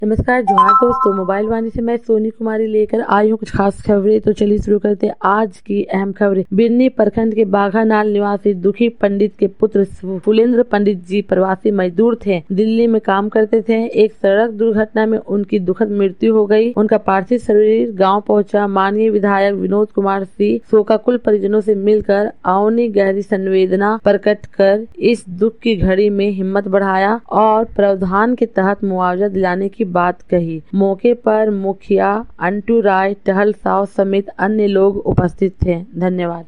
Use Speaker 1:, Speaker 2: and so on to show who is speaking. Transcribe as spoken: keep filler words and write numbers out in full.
Speaker 1: नमस्कार जोहार दोस्तों, मोबाइल वाणी से मैं सोनी कुमारी लेकर आई हूँ कुछ खास खबरें। तो चलिए शुरू करते हैं आज की अहम खबरें। बिरनी प्रखंड के बाघानाल निवासी दुखी पंडित के पुत्र फुलेंद्र पंडित जी प्रवासी मजदूर थे। दिल्ली में काम करते थे। एक सड़क दुर्घटना में उनकी दुखद मृत्यु हो गई। उनका पार्थिव शरीर गाँव पहुँचा। माननीय विधायक विनोद कुमार सिंह शोकाकुल परिजनों से मिलकर अवनी गहरी संवेदना प्रकट कर इस दुख की घड़ी में हिम्मत बढ़ाया और प्रावधान के तहत मुआवजा दिलाने की बात कही। मौके पर मुखिया अंटू राय, टहल साव समेत अन्य लोग उपस्थित थे। धन्यवाद।